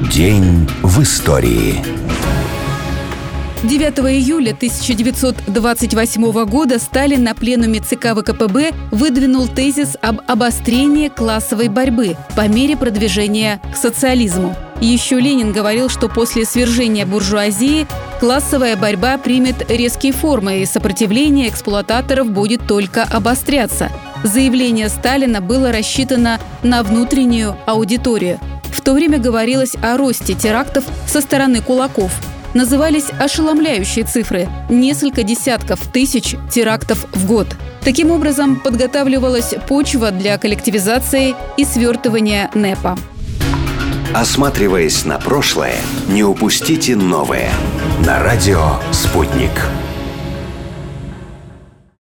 День в истории. 9 июля 1928 года Сталин на пленуме ЦК ВКПБ выдвинул тезис об обострении классовой борьбы по мере продвижения к социализму. Еще Ленин говорил, что после свержения буржуазии классовая борьба примет резкие формы, и сопротивление эксплуататоров будет только обостряться. Заявление Сталина было рассчитано на внутреннюю аудиторию. В то время говорилось о росте терактов со стороны кулаков. Назывались ошеломляющие цифры – несколько десятков тысяч терактов в год. Таким образом, подготавливалась почва для коллективизации и свертывания НЭПа. Осматриваясь на прошлое, не упустите новое. На радио «Спутник».